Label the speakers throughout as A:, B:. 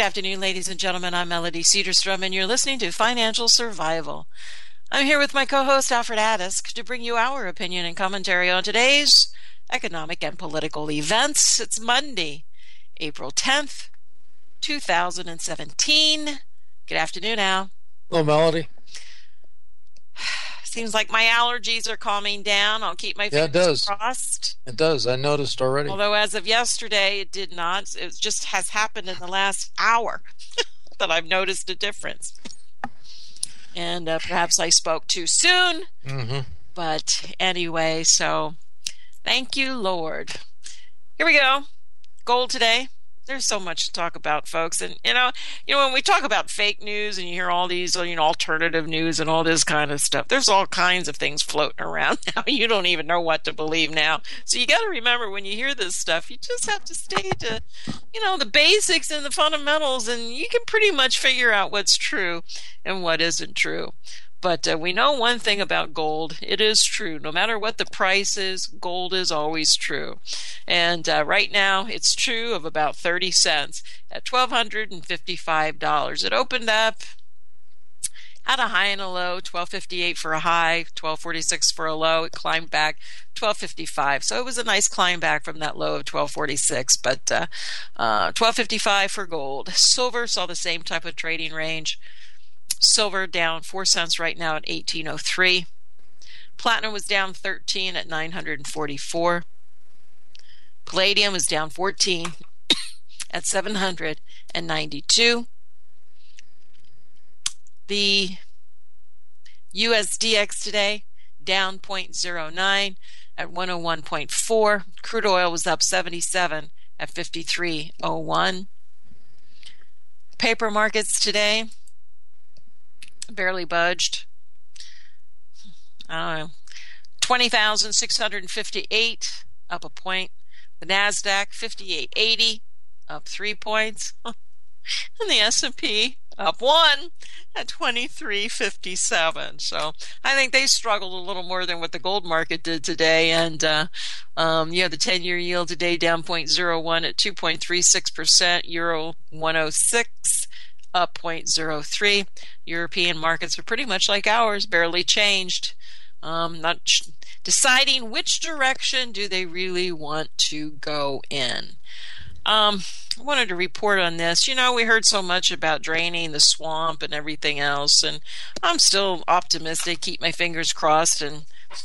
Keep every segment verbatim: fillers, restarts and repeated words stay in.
A: afternoon, ladies and gentlemen. I'm Melody Cedarstrom, and you're listening to Financial Survival. I'm here with my co-host, Alfred Adisk, to bring you our opinion and commentary on today's economic and political events. It's Monday, April tenth, two thousand seventeen. Good afternoon, Al.
B: Hello, Melody.
A: Seems like my allergies are calming down. I'll keep my
B: yeah,
A: fingers
B: it does.
A: crossed.
B: It does. I noticed already.
A: Although as of yesterday, it did not. It just has happened in the last hour that I've noticed a difference. And uh, perhaps I spoke too soon.
B: Mm-hmm.
A: But anyway, so thank you, Lord. Here we go. Gold today. There's so much to talk about, folks. And, you know, you know, when we talk about fake news and you hear all these, you know, alternative news and all this kind of stuff, there's all kinds of things floating around now. You don't even know what to believe now. So you got to remember when you hear this stuff, you just have to stay to, you know, the basics and the fundamentals, and you can pretty much figure out what's true and what isn't true. But uh, we know one thing about gold. It is true. No matter what the price is, gold is always true. And uh, right now, it's true of about thirty cents at one thousand two hundred fifty-five dollars. It opened up, had a high and a low, twelve fifty-eight for a high, twelve forty-six for a low. It climbed back, twelve fifty-five. So it was a nice climb back from that low of twelve forty-six. But uh, uh, twelve fifty-five for gold. Silver saw the same type of trading range. Silver down four cents right now at eighteen oh three. Platinum was down thirteen at nine hundred forty-four. Palladium was down fourteen at seven hundred ninety-two. The U S D X today down zero point zero nine at one oh one point four. Crude oil was up seventy-seven at fifty-three oh one. Paper markets today barely budged. I don't know. twenty thousand six hundred fifty-eight, up a point. The NASDAQ, fifty-eight eighty, up three points. And the S and P, up one at twenty-three fifty-seven. So I think they struggled a little more than what the gold market did today. And, uh, um, yeah, the ten-year yield today down zero point zero one at two point three six percent. Euro one oh six. Up zero point zero three. European markets are pretty much like ours, barely changed. Um, not ch- deciding which direction do they really want to go in. Um, I wanted to report on this. You know, we heard so much about draining the swamp and everything else, and I'm still optimistic. Keep my fingers crossed, and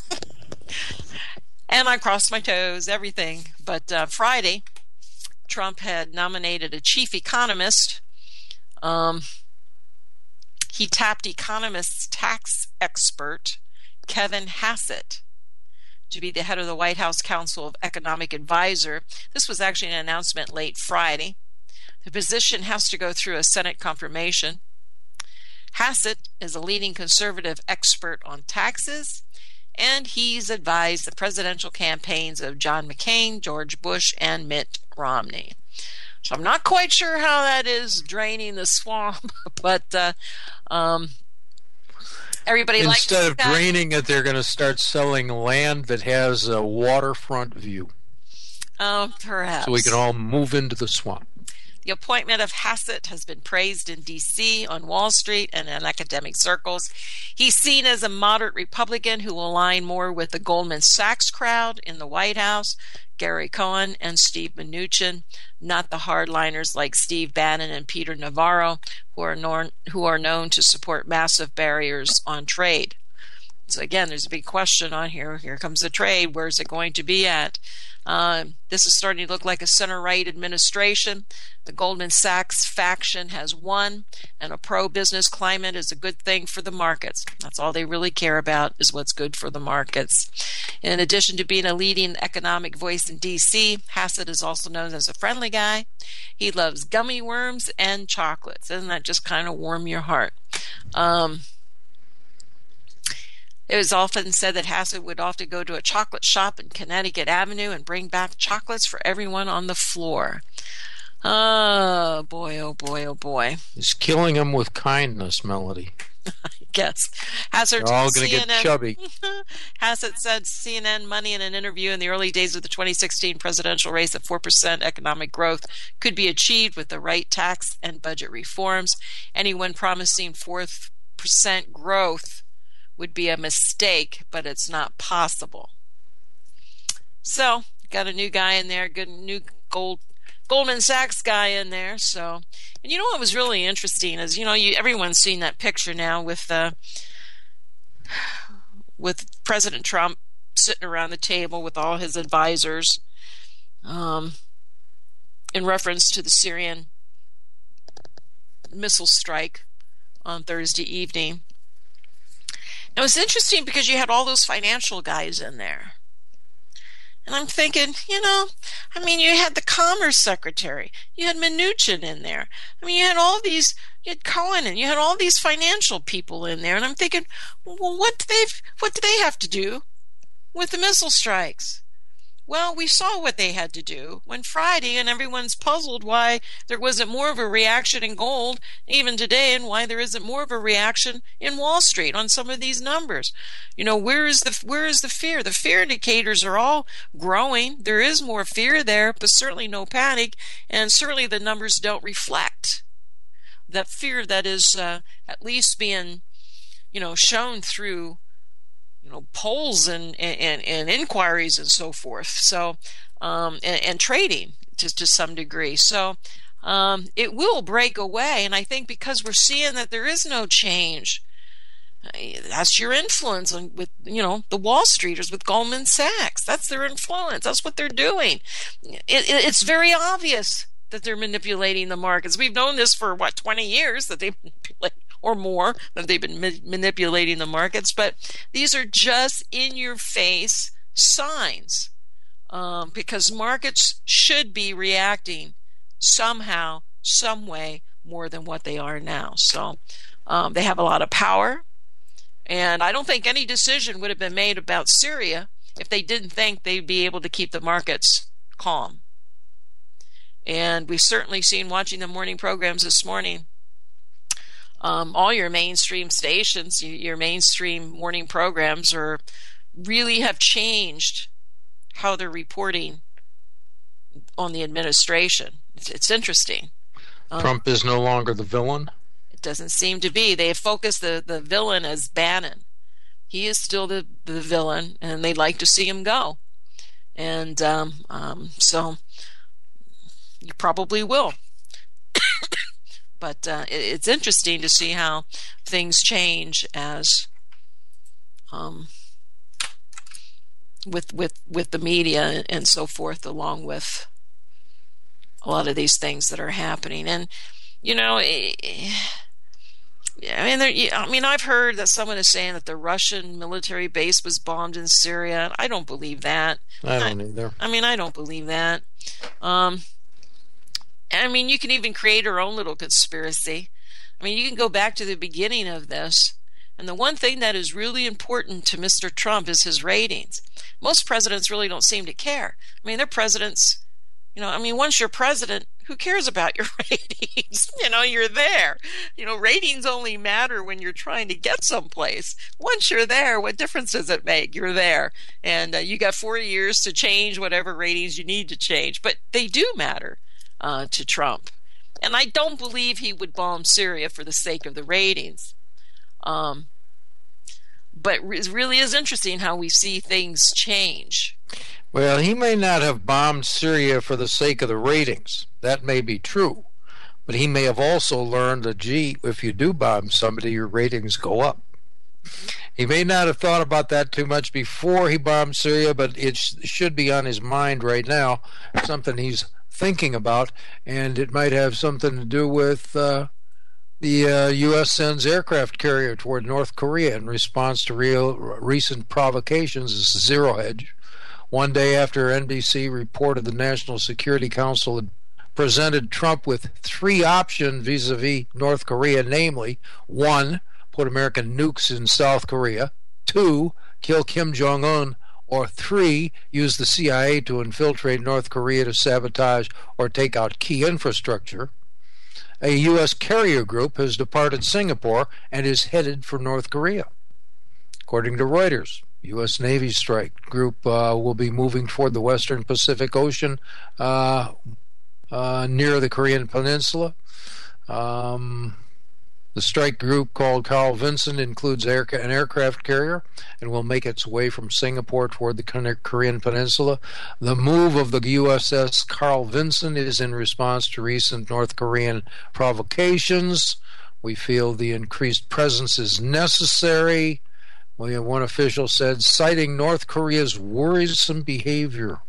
A: and I crossed my toes, everything. But uh, Friday, Trump had nominated a chief economist. Um, he tapped economist tax expert Kevin Hassett to be the head of the White House Council of Economic Advisor. This was actually an announcement late Friday. The position has to go through a Senate confirmation. Hassett is a leading conservative expert on taxes, and he's advised the presidential campaigns of John McCain, George Bush, and Mitt Romney. So I'm not quite sure how that is draining the swamp, but uh, um, everybody likes
B: Instead of
A: that.
B: draining it, they're going to start selling land that has a waterfront view.
A: Oh, perhaps.
B: So we can all move into the swamp.
A: The appointment of Hassett has been praised in D C, on Wall Street, and in academic circles. He's seen as a moderate Republican who will align more with the Goldman Sachs crowd in the White House, Gary Cohn and Steve Mnuchin, not the hardliners like Steve Bannon and Peter Navarro, who are known, who are known to support massive barriers on trade. So again, there's a big question on here. Here comes the trade. Where's it going to be at? Um, this is starting to look like a center-right administration. The Goldman Sachs faction has won, and a pro-business climate is a good thing for the markets. That's all they really care about, is what's good for the markets. In addition to being a leading economic voice in D C, Hassett is also known as a friendly guy. He loves gummy worms and chocolates. Doesn't that just kind of warm your heart? Um... It was often said that Hassett would often go to a chocolate shop in Connecticut Avenue and bring back chocolates for everyone on the floor. Oh, boy, oh, boy, oh, boy.
B: He's killing them with kindness, Melody.
A: I guess. Hassett,
B: They're all going to
A: C N N,
B: get chubby.
A: Hassett said C N N Money in an interview in the early days of the twenty sixteen presidential race that four percent economic growth could be achieved with the right tax and budget reforms. Anyone promising four percent growth would be a mistake, but it's not possible. So, got a new guy in there, good new gold Goldman Sachs guy in there. So, and you know what was really interesting is, you know, you everyone's seen that picture now with uh, with President Trump sitting around the table with all his advisors, um, in reference to the Syrian missile strike on Thursday evening. It was interesting because you had all those financial guys in there. And I'm thinking, you know, I mean, you had the Commerce Secretary, you had Mnuchin in there. I mean, you had all these, you had Cohen, and you had all these financial people in there. And I'm thinking, well, what do they, what do they have to do with the missile strikes? Well, we saw what they had to do when Friday, and everyone's puzzled why there wasn't more of a reaction in gold even today, and why there isn't more of a reaction in Wall Street on some of these numbers. You know, where is the where is the fear? The fear indicators are all growing. There is more fear there, but certainly no panic, and certainly the numbers don't reflect that fear that is uh, at least being, you know, shown through, you know, polls and, and, and inquiries and so forth. So, um, and, and trading to, to some degree. So, um, it will break away. And I think because we're seeing that there is no change, that's your influence on, with, you know, the Wall Streeters with Goldman Sachs. That's their influence. That's what they're doing. It, it, it's very obvious that they're manipulating the markets. We've known this for, what, twenty years, that they manipulate, or more, that they've been ma- manipulating the markets. But these are just in-your-face signs, um, because markets should be reacting somehow, some way, more than what they are now. So um, they have a lot of power, and I don't think any decision would have been made about Syria if they didn't think they'd be able to keep the markets calm. And we've certainly seen, watching the morning programs this morning, Um, all your mainstream stations, your mainstream morning programs are really have changed how they're reporting on the administration. It's, it's interesting. Um,
B: Trump is no longer the villain?
A: It doesn't seem to be. They have focused the, the villain as Bannon. He is still the, the villain, and they'd like to see him go. And um, um, so you probably will. But uh, it, it's interesting to see how things change as um, with with with the media and so forth, along with a lot of these things that are happening. And you know, it, I mean, there, I mean, I've heard that someone is saying that the Russian military base was bombed in Syria. I don't believe that.
B: I don't I, either.
A: I mean, I don't believe that. Um, I mean, you can even create your own little conspiracy. I mean, you can go back to the beginning of this. And the one thing that is really important to Mister Trump is his ratings. Most presidents really don't seem to care. I mean, they're presidents, you know, I mean, once you're president, who cares about your ratings? You know, you're there. You know, ratings only matter when you're trying to get someplace. Once you're there, what difference does it make? You're there. And uh, you got four years to change whatever ratings you need to change. But they do matter. Uh, to Trump. And I don't believe he would bomb Syria for the sake of the ratings. Um, but it really is interesting how we see things change.
B: Well, he may not have bombed Syria for the sake of the ratings. That may be true. But he may have also learned that, gee, if you do bomb somebody, your ratings go up. He may not have thought about that too much before he bombed Syria, but it sh- should be on his mind right now, something he's thinking about, and it might have something to do with uh, the uh, U S sends aircraft carrier toward North Korea in response to real recent provocations. This is Zero Hedge. One day after N B C reported the National Security Council had presented Trump with three options vis-a-vis North Korea, namely, one, put American nukes in South Korea, two, kill Kim Jong-un, or three, use the C I A to infiltrate North Korea to sabotage or take out key infrastructure. A U S carrier group has departed Singapore and is headed for North Korea. According to Reuters, U S Navy strike group uh, will be moving toward the western Pacific Ocean uh, uh, near the Korean Peninsula. Um, the strike group, called Carl Vinson, includes air, an aircraft carrier and will make its way from Singapore toward the Korean Peninsula. The move of the U S S Carl Vinson is in response to recent North Korean provocations. We feel the increased presence is necessary. One official said, citing North Korea's worrisome behavior.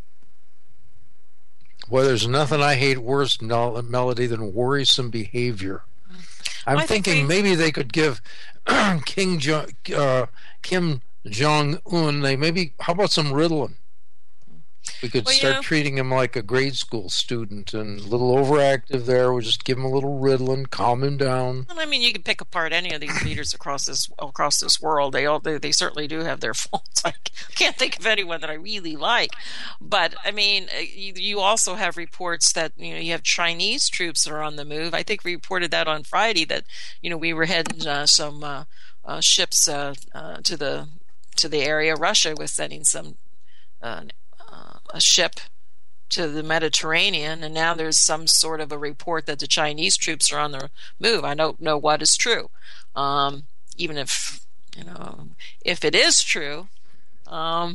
B: Well, there's nothing I hate worse, Melody, than worrisome behavior. I'm
A: I
B: thinking
A: think we...
B: maybe they could give King jo- uh, Kim Jong-un, they maybe, how about some Ritalin? We could
A: well,
B: start
A: you know,
B: treating him like a grade school student and a little overactive there. We'll just give him a little Ritalin, calm him down.
A: Well, I mean, you can pick apart any of these leaders across this across this world. They all they, they certainly do have their faults. I can't think of anyone that I really like. But I mean, you, you also have reports that you know you have Chinese troops that are on the move. I think we reported that on Friday that you know we were heading uh, some uh, uh, ships uh, uh, to the to the area. Russia was sending some. Uh, a ship to the Mediterranean, and now there's some sort of a report that the Chinese troops are on the move. I don't know what is true. Um, even if, you know, if it is true, um,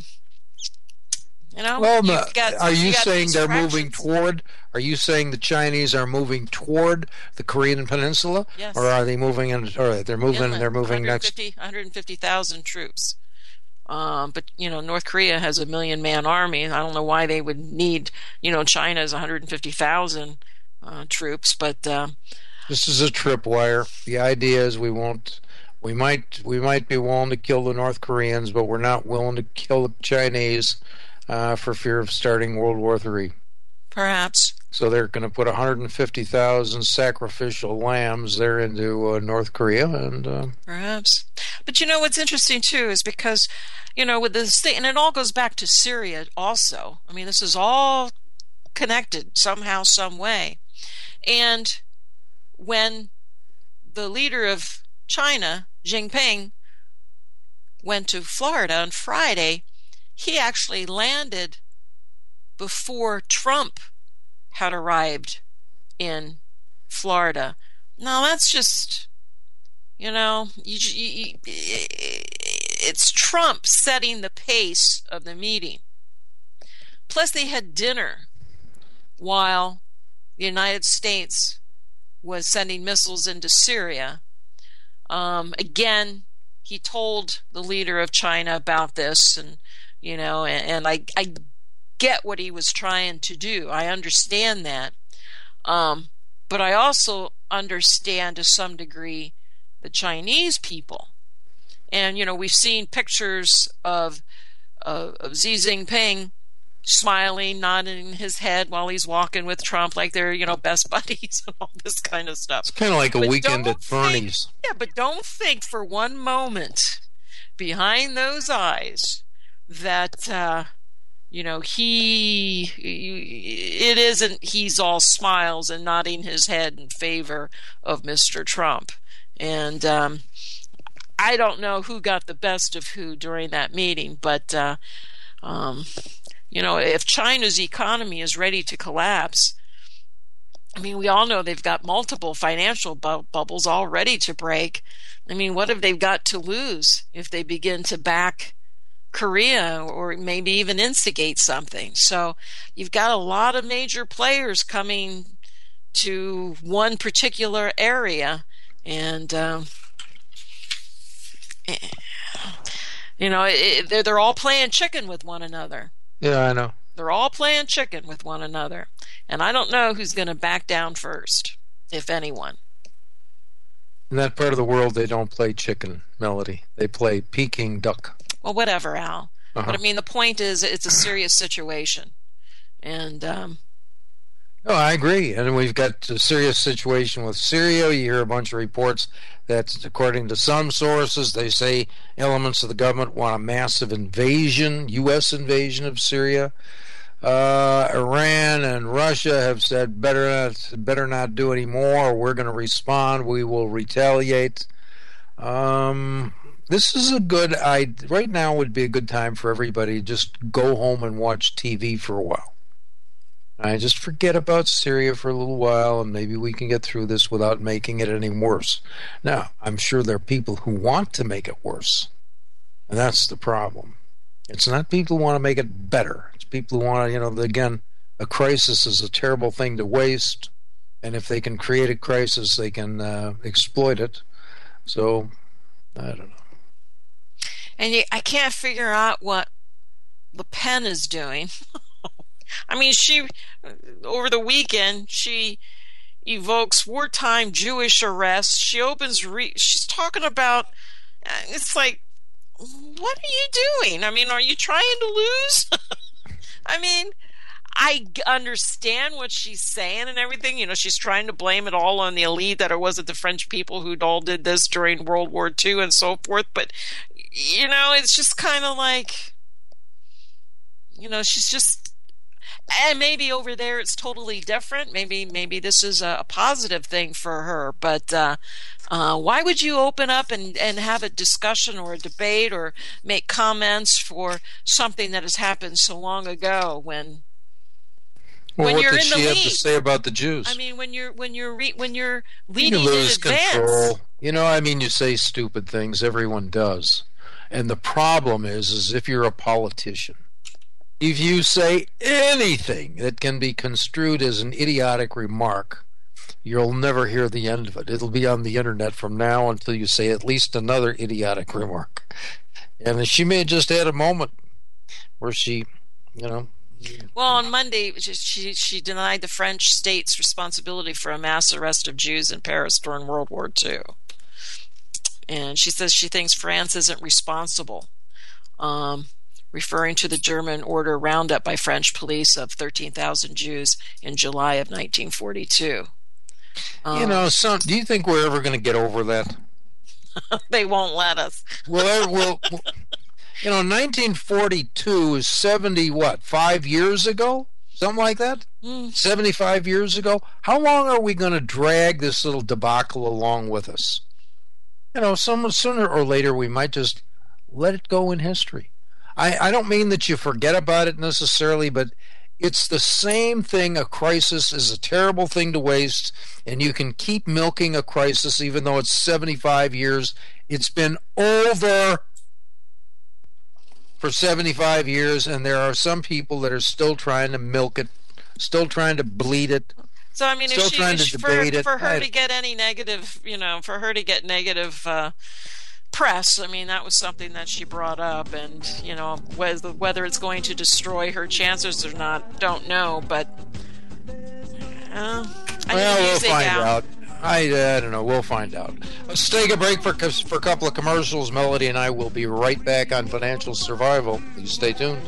A: you know,
B: well,
A: you've got,
B: are you
A: got
B: saying they're
A: fractions.
B: moving toward, are you saying the Chinese are moving toward the Korean Peninsula?
A: Yes.
B: Or are they moving in, all right, they're moving,
A: Inland,
B: they're moving next.
A: one hundred fifty thousand troops. Um, but, you know, North Korea has a million-man army. I don't know why they would need, you know, China's one hundred fifty thousand uh, troops. But uh,
B: this is a tripwire. The idea is we won't, we might, we might be willing to kill the North Koreans, but we're not willing to kill the Chinese uh, for fear of starting World War Three.
A: Perhaps.
B: So they're going to put one hundred fifty thousand sacrificial lambs there into uh, North Korea, and uh,
A: perhaps. But you know what's interesting too is because you know with this thing, and it all goes back to Syria also. I mean, this is all connected somehow, some way. And when the leader of China, Jinping, went to Florida on Friday, he actually landed before Trump had arrived in Florida. Now that's just, you know, you, you, it's Trump setting the pace of the meeting. Plus, they had dinner while the United States was sending missiles into Syria. Um, again, he told the leader of China about this, and you know, and, and I, I get what he was trying to do. I understand that. Um, but I also understand to some degree the Chinese people. And, you know, we've seen pictures of, uh, of Xi Jinping smiling, nodding his head while he's walking with Trump like they're, you know, best buddies and all this kind of stuff.
B: It's kind of like a
A: but
B: weekend at Bernie's.
A: Think, yeah, but don't think for one moment behind those eyes that... Uh, You know, he, it isn't he's all smiles and nodding his head in favor of Mister Trump. And um, I don't know who got the best of who during that meeting, but, uh, um, you know, if China's economy is ready to collapse, I mean, we all know they've got multiple financial bu- bubbles all ready to break. I mean, what have they got to lose if they begin to back Korea or maybe even instigate something? So you've got a lot of major players coming to one particular area, and um, you know it, they're they're all playing chicken with one another.
B: Yeah, I know.
A: They're all playing chicken with one another, and I don't know who's going to back down first, if anyone.
B: In that part of the world, they don't play chicken, Melody. They play Peking duck.
A: Well, whatever, Al.
B: Uh-huh.
A: But I mean, the point is, it's a serious situation, and um,
B: no, I agree. And we've got a serious situation with Syria. You hear a bunch of reports that, according to some sources, they say elements of the government want a massive invasion, U S invasion of Syria. Uh, Iran and Russia have said better not, better not do any more. We're going to respond. We will retaliate. Um, this is a good idea. Right now would be a good time for everybody to just go home and watch T V for a while. I just forget about Syria for a little while, and maybe we can get through this without making it any worse. Now, I'm sure there are people who want to make it worse, and that's the problem. It's not people who want to make it better. It's people who want to, you know, again, a crisis is a terrible thing to waste, and if they can create a crisis, they can uh, exploit it. So, I don't know.
A: And you, I can't figure out what Le Pen is doing. I mean, she, over the weekend, she evokes wartime Jewish arrests. She opens, re- she's talking about, it's like, what are you doing? I mean, are you trying to lose? I mean, I understand what she's saying and everything. You know, she's trying to blame it all on the elite, that it wasn't the French people who all did this during World War Two and so forth. But, you know, it's just kind of like, you know, she's just, and maybe over there it's totally different. Maybe maybe this is a positive thing for her. But uh, uh, why would you open up and, and have a discussion or a debate or make comments for something that has happened so long ago when
B: well,
A: when
B: what
A: you're
B: did
A: in
B: she
A: the
B: have
A: lead?
B: To say about the Jews?
A: I mean, when you're when you're re- when you're leading
B: you lose
A: in advance.
B: Control. You know, I mean, you say stupid things. Everyone does. And the problem is, is if you're a politician, if you say anything that can be construed as an idiotic remark, you'll never hear the end of it. It'll be on the internet from now until you say at least another idiotic remark. And she may have just had a moment where she, you know.
A: Well, on Monday, she she denied the French state's responsibility for a mass arrest of Jews in Paris during World War Two. And she says she thinks France isn't responsible. Um... referring to the German order roundup by French police of thirteen thousand Jews in July of nineteen forty-two. Um,
B: you know, some, do you think we're ever going to get over that?
A: They won't let us.
B: well, well, you know, nineteen forty-two is seventy, what, five years ago? Something like that? Mm. seventy-five years ago? How long are we going to drag this little debacle along with us? You know, some, sooner or later we might just let it go in history. I, I don't mean that you forget about it necessarily, but it's the same thing. A crisis is a terrible thing to waste, and you can keep milking a crisis even though it's seventy-five years. It's been over for seventy-five years, and there are some people that are still trying to milk it, still trying to bleed it.
A: So, I mean,
B: still
A: if she,
B: trying to
A: for,
B: debate it.
A: for her
B: I,
A: to get any negative, you know, for her to get negative uh, press, I mean, that was something that she brought up, and, you know, whether, whether it's going to destroy her chances or not, don't know, but uh, I
B: well, we'll
A: music
B: find
A: out.
B: out. I, I don't know. We'll find out. Let's take a break for, for a couple of commercials. Melody and I will be right back on Financial Survival. Please stay tuned.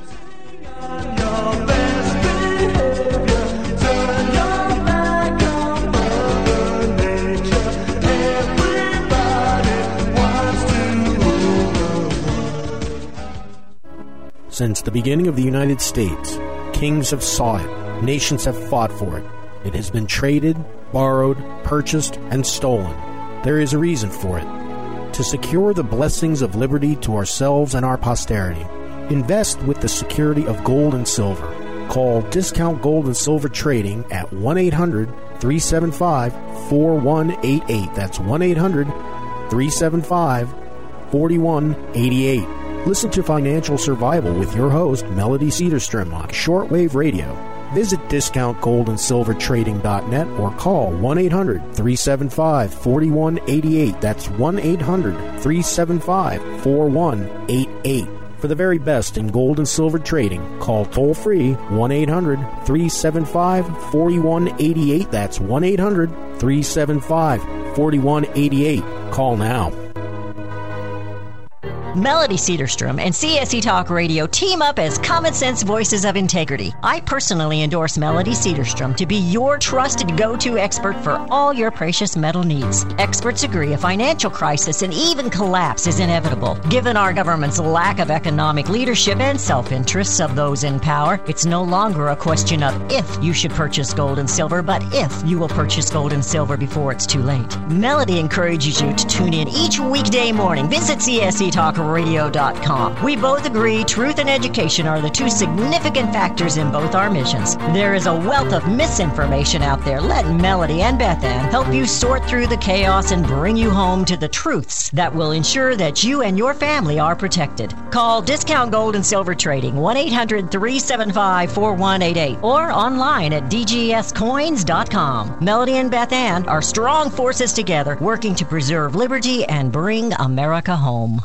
C: Since the beginning of the United States, kings have sought it, nations have fought for it. It has been traded, borrowed, purchased, and stolen. There is a reason for it. To secure the blessings of liberty to ourselves and our posterity, invest with the security of gold and silver. Call Discount Gold and Silver Trading at one eight hundred, three seven five, four one eight eight. That's one eight hundred, three seven five, four one eight eight. Listen to Financial Survival with your host, Melody Cedarstrom, on shortwave radio. Visit discount gold and silver trading dot net or call one eight hundred, three seven five, four one eight eight. That's one eight hundred, three seven five, four one eight eight. For the very best in gold and silver trading, call toll-free one eight hundred, three seven five, four one eight eight. That's one eight hundred, three seven five, four one eight eight. Call now.
D: Melody Cedarstrom and C S E Talk Radio team up as common sense voices of integrity. I personally endorse Melody Cedarstrom to be your trusted go-to expert for all your precious metal needs. Experts agree a financial crisis and even collapse is inevitable. Given our government's lack of economic leadership and self-interests of those in power, it's no longer a question of if you should purchase gold and silver, but if you will purchase gold and silver before it's too late. Melody encourages you to tune in each weekday morning. Visit C S E Talk Radio dot com. We both agree truth and education are the two significant factors in both our missions. There is a wealth of misinformation out there. Let Melody and Beth Ann help you sort through the chaos and bring you home to the truths that will ensure that you and your family are protected. Call Discount Gold and Silver Trading, one eight hundred, three seven five, four one eight eight, or online at D G S coins dot com. Melody and Beth Ann are strong forces together, working to preserve liberty and bring America home.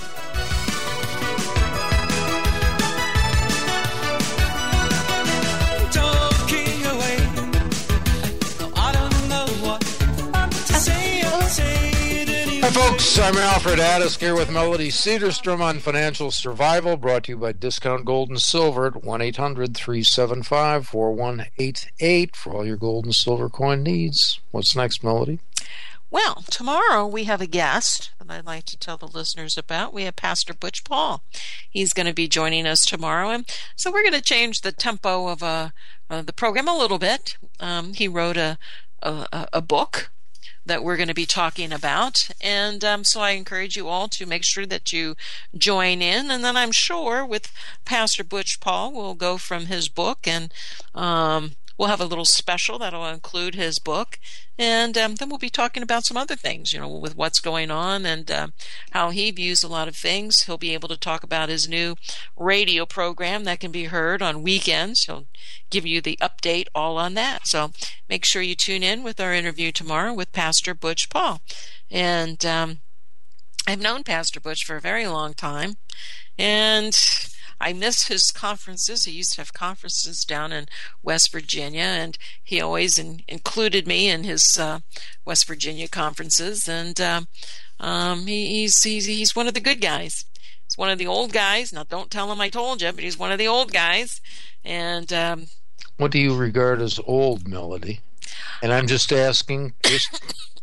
B: Hi folks, I'm Alfred Addis here with Melody Cedarstrom on Financial Survival, brought to you by Discount Gold and Silver at one eight hundred, three seven five, four one eight eight for all your gold and silver coin needs. What's next, Melody?
A: Well, tomorrow we have a guest that I'd like to tell the listeners about. We have Pastor Butch Paul. He's going to be joining us tomorrow, and so we're going to change the tempo of uh, uh, the program a little bit. Um, he wrote a, a, a book that we're going to be talking about, and um, so I encourage you all to make sure that you join in, and then I'm sure with Pastor Butch Paul we'll go from his book, and um, we'll have a little special that'll include his book, and um, then we'll be talking about some other things, you know, with what's going on and uh, how he views a lot of things. He'll be able to talk about his new radio program that can be heard on weekends. He'll give you the update all on that. So make sure you tune in with our interview tomorrow with Pastor Butch Paul. And um, I've known Pastor Butch for a very long time, and I miss his conferences. He used to have conferences down in West Virginia, and he always in, included me in his uh, West Virginia conferences. And um, um, he, he's, he's he's one of the good guys. He's one of the old guys. Now, don't tell him I told you, but he's one of the old guys. And um,
B: what do you regard as old, Melody? And I'm just asking, just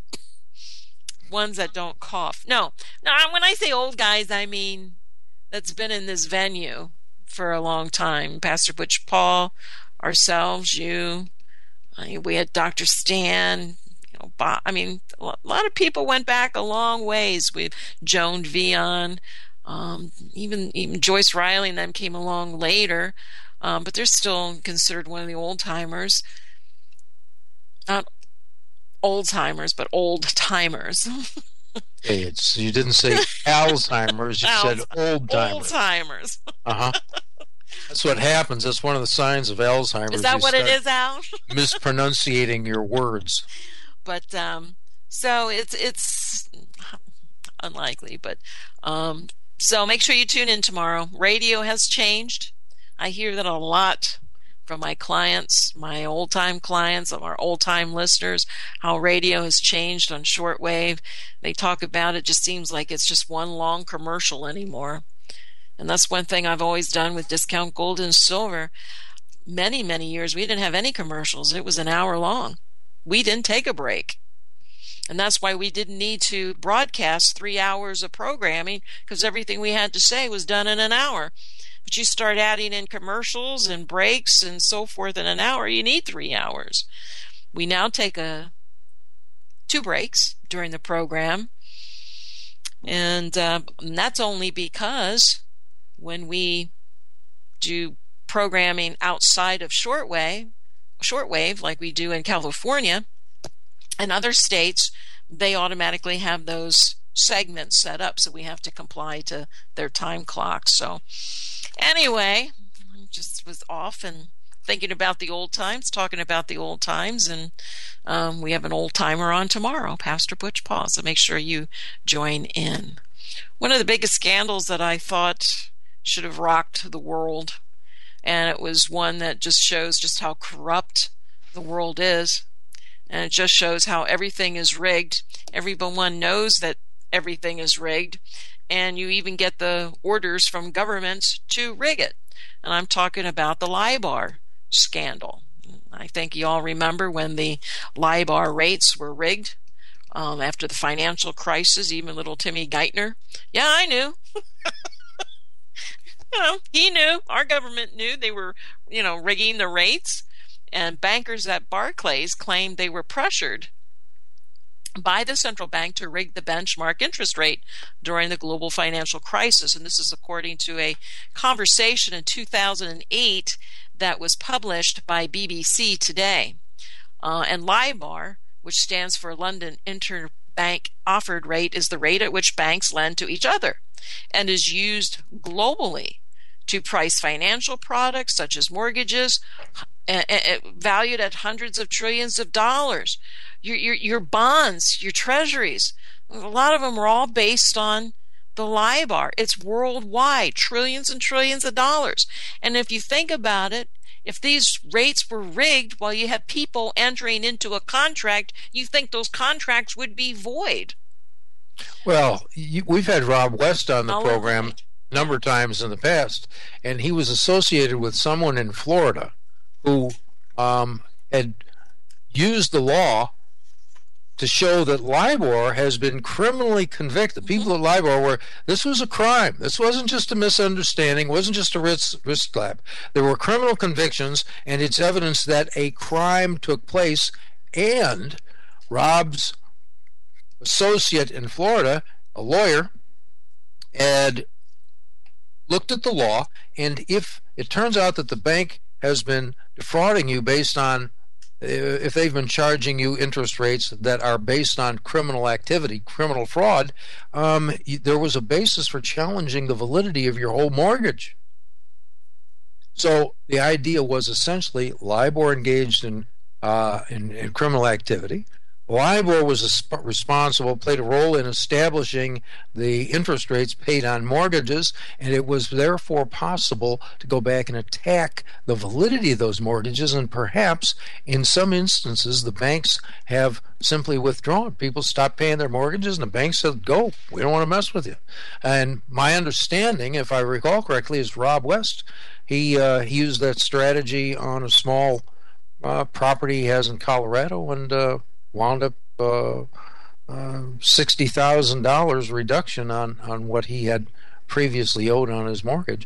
A: ones that don't cough. No, no. When I say old guys, I mean that's been in this venue for a long time. Pastor Butch Paul, ourselves, you, I mean, we had Doctor Stan, you know, Bob, I mean, a lot of people went back a long ways with Joan Vion, um, even even Joyce Riley and them came along later, um, but they're still considered one of the old timers. Not old timers, but old timers.
B: Hey, it's you didn't say Alzheimer's, you
A: Alz-
B: said old timers.
A: Old timers.
B: Uh-huh. That's what happens. That's one of the signs of Alzheimer's.
A: Is that
B: you
A: what it
B: start
A: is, Al?
B: mispronunciating your words.
A: But um so it's it's unlikely, but um so make sure you tune in tomorrow. Radio has changed. I hear that a lot from my clients, my old-time clients, of our old-time listeners, how radio has changed on shortwave. They talk about it, just seems like it's just one long commercial anymore. And that's one thing I've always done with Discount Gold and Silver. Many, many years, we didn't have any commercials. It was an hour long. We didn't take a break. And that's why we didn't need to broadcast three hours of programming, because everything we had to say was done in an hour. But you start adding in commercials and breaks and so forth in an hour, you need three hours. We now take a two breaks during the program, and, uh, and that's only because when we do programming outside of shortwave, shortwave like we do in California and other states, they automatically have those segments set up, so we have to comply to their time clock. So anyway, I just was off and thinking about the old times, talking about the old times, and um, we have an old timer on tomorrow, Pastor Butch Paul, so make sure you join in. One of the biggest scandals that I thought should have rocked the world, and it was one that just shows just how corrupt the world is, and it just shows how everything is rigged. Everyone knows that everything is rigged. and you even get the orders from governments to rig it. And I'm talking about the LIBOR scandal. I think you all remember when the LIBOR rates were rigged um, after the financial crisis, even little Timmy Geithner. Yeah, I knew. You know, he knew. Our government knew they were, you know, rigging the rates. And bankers at Barclays claimed they were pressured by the central bank to rig the benchmark interest rate during the global financial crisis. And this is according to a conversation in two thousand eight that was published by B B C Today. Uh, and LIBOR, which stands for London Interbank Offered Rate, is the rate at which banks lend to each other and is used globally to price financial products such as mortgages uh, uh, valued at hundreds of trillions of dollars. Your, your, your bonds, your treasuries, a lot of them are all based on the LIBOR. It's worldwide, trillions and trillions of dollars. And if you think about it, if these rates were rigged while you have people entering into a contract, you think those contracts would be void.
B: Well, you, we've had Rob West on the
A: Oh,
B: program
A: right.
B: a number of times in the past, and he was associated with someone in Florida who um, had used the law to show that LIBOR has been criminally convicted. People at LIBOR were, this was a crime. This wasn't just a misunderstanding. It wasn't just a wrist, wrist slap. There were criminal convictions, and it's evidence that a crime took place. And Rob's associate in Florida, a lawyer, had looked at the law, and if it turns out that the bank has been defrauding you based on if they've been charging you interest rates that are based on criminal activity, criminal fraud, um, there was a basis for challenging the validity of your whole mortgage. So the idea was essentially LIBOR engaged in, uh, in, in criminal activity. LIBOR was a, responsible, played a role in establishing the interest rates paid on mortgages, and it was therefore possible to go back and attack the validity of those mortgages, and perhaps in some instances the banks have simply withdrawn. People stopped paying their mortgages, and the banks said, go, we don't want to mess with you. And my understanding, if I recall correctly, is Rob West, he, uh, he used that strategy on a small uh, property he has in Colorado, and uh, wound up uh, uh, sixty thousand dollars reduction on, on what he had previously owed on his mortgage.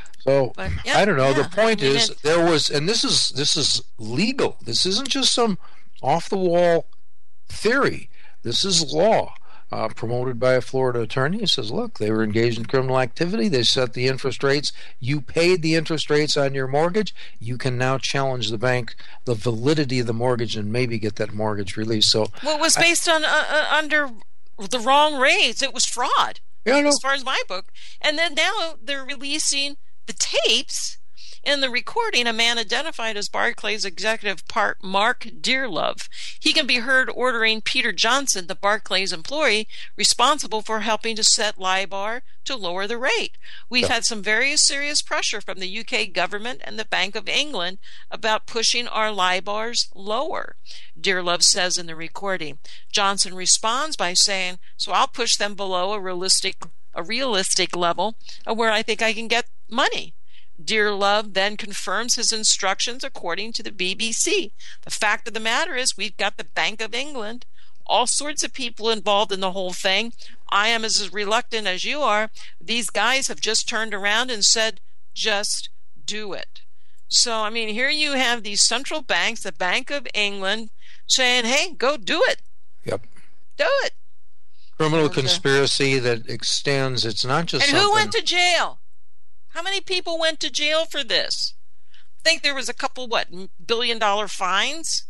B: So
A: But, yeah,
B: I don't know.
A: yeah,
B: The point
A: I mean,
B: is,
A: it-
B: there was, and this is this is legal. This isn't just some off the wall theory. This is law. Uh, promoted by a Florida attorney. He says, look, they were engaged in criminal activity. They set the interest rates. You paid the interest rates on your mortgage. You can now challenge the bank, the validity of the mortgage, and maybe get that mortgage released. So,
A: Well, it was based on uh, uh, under the wrong rates. It was fraud,
B: yeah, no,
A: as far as my book. And then now they're releasing the tapes. In the recording, a man identified as Barclays executive part Mark Dearlove. He can be heard ordering Peter Johnson, the Barclays employee responsible for helping to set LIBOR, to lower the rate. We've
B: Yeah.
A: had some very serious pressure from the U K government and the Bank of England about pushing our LIBORs lower, Dearlove says in the recording. Johnson responds by saying, so I'll push them below a realistic, a realistic level of where I think I can get money. Dearlove then confirms his instructions according to the B B C. The fact of the matter is we've got the Bank of England, all sorts of people involved in the whole thing. I am as reluctant as you are. These guys have just turned around and said, just do it. So, I mean, here you have these central banks, the Bank of England, saying, hey, go do it.
B: yep.
A: Do it.
B: Criminal
A: Okay.
B: conspiracy that extends. It's not just
A: And
B: something.
A: who went to jail? How many people went to jail for this? I think there was a couple, what, billion dollar fines?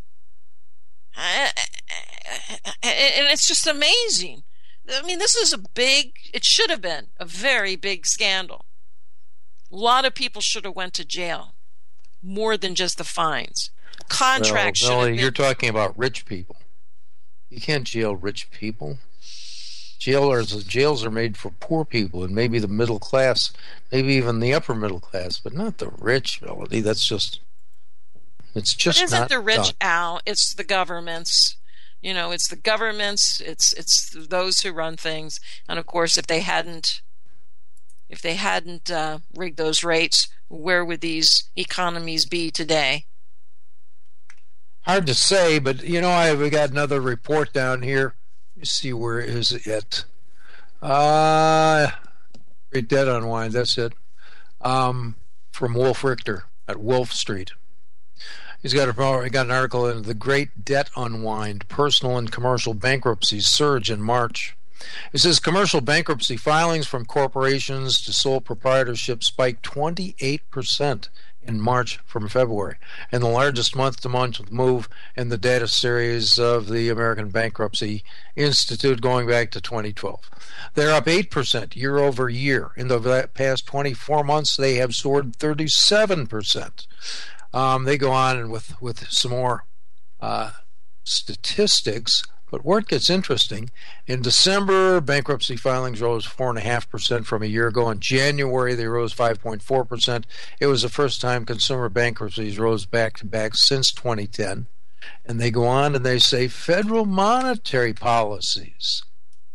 A: Uh, and it's just amazing. I mean, this is a big, it should have been a very big scandal. A lot of people should have went to jail. More than just the fines. Contracts
B: Well,
A: should
B: Melanie,
A: have been.
B: you're talking about rich people. You can't jail rich people. Jailers, jails are made for poor people and maybe the middle class, maybe even the upper middle class, but not the rich, Melody. That's just, it's just
A: But isn't
B: not
A: the rich
B: done.
A: out? It's the governments You know, it's the governments, it's it's those who run things, and of course, if they hadn't, if they hadn't uh, rigged those rates, where would these economies be today?
B: Hard to say, but you know, I've got another report down here. Let's see, where is it? Uh, Great Debt Unwind. That's it. Um, from Wolf Richter at Wolf Street. He's got a he got an article in The Great Debt Unwind: Personal and Commercial Bankruptcies Surge in March. It says commercial bankruptcy filings from corporations to sole proprietorship spiked twenty-eight percent in March from February, and the largest month-to-month move in the data series of the American Bankruptcy Institute going back to twenty twelve. They're up eight percent year over year. In the past twenty-four months, they have soared thirty-seven percent. Um, they go on and with, with some more uh, statistics, but where it gets interesting, in December, bankruptcy filings rose four point five percent from a year ago. In January, they rose five point four percent. It was the first time consumer bankruptcies rose back-to-back since twenty ten. And they go on and they say federal monetary policies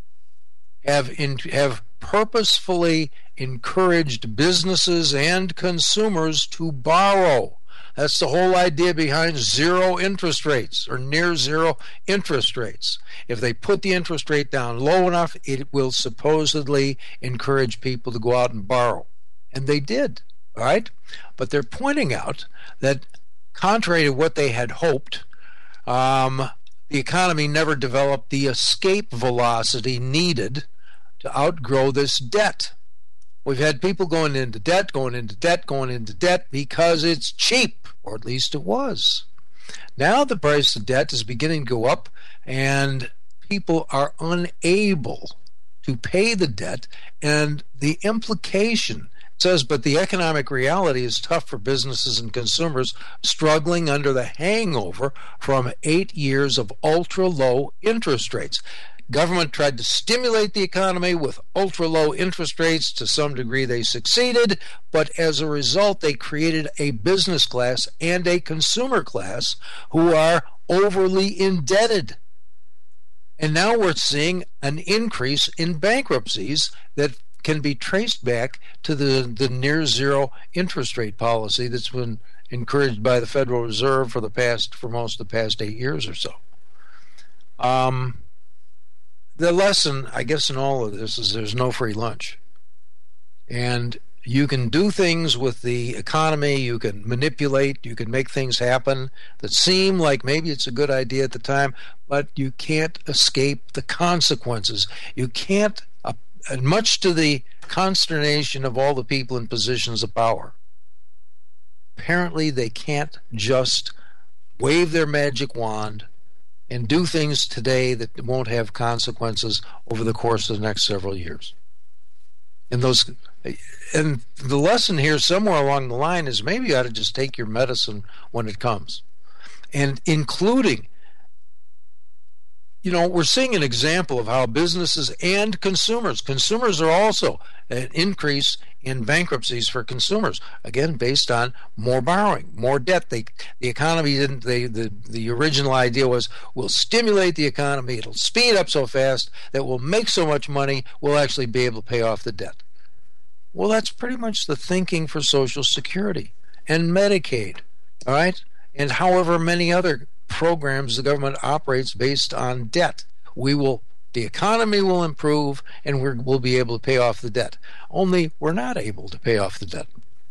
B: have in, have purposefully encouraged businesses and consumers to borrow. That's the whole idea behind zero interest rates or near zero interest rates. If they put the interest rate down low enough, it will supposedly encourage people to go out and borrow. And they did, all right? But they're pointing out that contrary to what they had hoped, um, the economy never developed the escape velocity needed to outgrow this debt. We've had people going into debt, going into debt, going into debt because it's cheap, or at least it was. Now the price of debt is beginning to go up, and people are unable to pay the debt, and the implication says, but the economic reality is tough for businesses and consumers struggling under the hangover from eight years of ultra-low interest rates. Government tried to stimulate the economy with ultra-low interest rates. To some degree, they succeeded, but as a result, they created a business class and a consumer class who are overly indebted. And now we're seeing an increase in bankruptcies that can be traced back to the, the near-zero interest rate policy that's been encouraged by the Federal Reserve for the past, for most of the past eight years or so. Um... The lesson, I guess, in all of this is there's no free lunch. And you can do things with the economy, you can manipulate, you can make things happen that seem like maybe it's a good idea at the time, but you can't escape the consequences. You can't, uh, much to the consternation of all the people in positions of power, apparently they can't just wave their magic wand and do things today that won't have consequences over the course of the next several years. And those, and the lesson here somewhere along the line is maybe you ought to just take your medicine when it comes. And including, you know, we're seeing an example of how businesses and consumers, consumers are also an increase in bankruptcies for consumers, again based on more borrowing, more debt. They, the economy didn't. They, the the original idea was we'll stimulate the economy. It'll speed up so fast that we'll make so much money we'll actually be able to pay off the debt. Well, that's pretty much the thinking for Social Security and Medicaid, all right, and however many other programs the government operates based on debt. We will. The economy will improve, and we're, we'll be able to pay off the debt. Only we're not able to pay off the debt.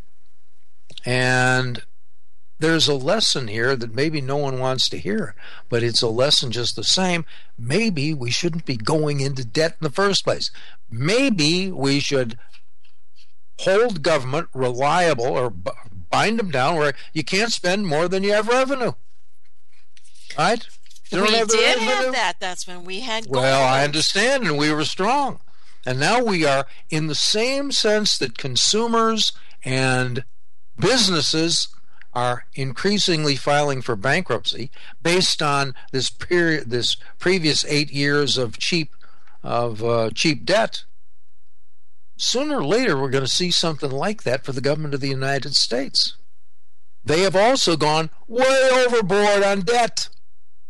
B: And there's a lesson here that maybe no one wants to hear, but it's a lesson just the same. Maybe we shouldn't be going into debt in the first place. Maybe we should hold government reliable or b- bind them down where you can't spend more than you have revenue. Right?
A: We
B: have
A: did have that. That's when we had gold.
B: Well, I understand, and we were strong. And now we are in the same sense that consumers and businesses are increasingly filing for bankruptcy based on this period, this previous eight years of cheap, of uh, cheap debt. Sooner or later, we're going to see something like that for the government of the United States. They have also gone way overboard on debt.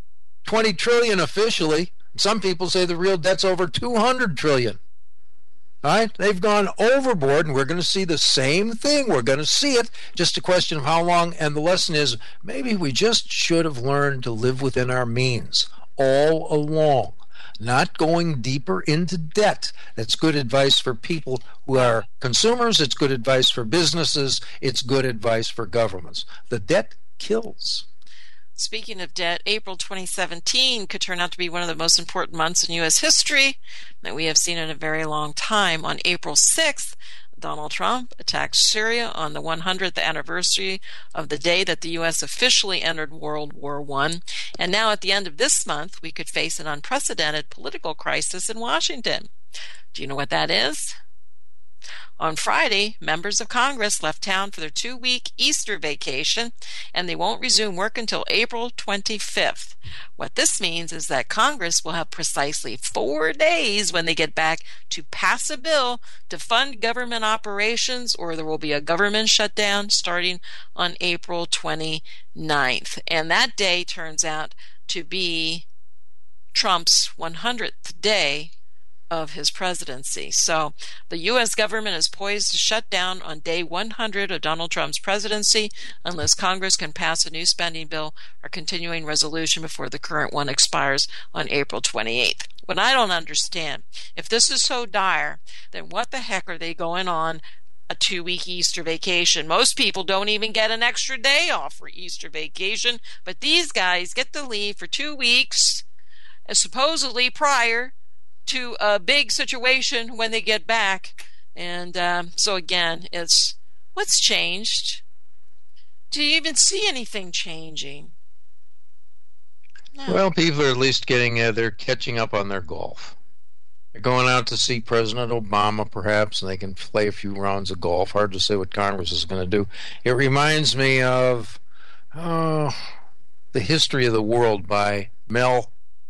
B: twenty trillion dollars officially. Some people say the real debt's over two hundred trillion dollars. All right? They've gone overboard, and we're going to see the same thing. We're going to see it. Just a question of how long. And the lesson is maybe we just should have learned to live within our means all along, not going deeper into debt. That's good advice for people who are consumers. It's good advice for businesses. It's good advice for governments. The debt kills.
A: Speaking of debt, April twenty seventeen could turn out to be one of the most important months in U S history that we have seen in a very long time. On April sixth, Donald Trump attacked Syria on the one hundredth anniversary of the day that the U S officially entered World War One. And now at the end of this month, we could face an unprecedented political crisis in Washington. Do you know what that is? On Friday, members of Congress left town for their two-week Easter vacation, and they won't resume work until April twenty-fifth. What this means is that Congress will have precisely four days when they get back to pass a bill to fund government operations, or there will be a government shutdown starting on April twenty-ninth. And that day turns out to be Trump's one hundredth day of his presidency. So the U S government is poised to shut down on day one hundred of Donald Trump's presidency unless Congress can pass a new spending bill or continuing resolution before the current one expires on April twenty-eighth. What I don't understand, if this is so dire, then what the heck are they going on a two-week Easter vacation? Most people don't even get an extra day off for Easter vacation, but these guys get to leave for two weeks, and supposedly prior to a big situation when they get back. And um, so again, it's what's changed? Do you even see anything changing? No.
B: Well, people are at least getting, uh, they're catching up on their golf. They're going out to see President Obama, perhaps, and they can play a few rounds of golf. Hard to say what Congress is going to do. It reminds me of oh, The History of the World by Mel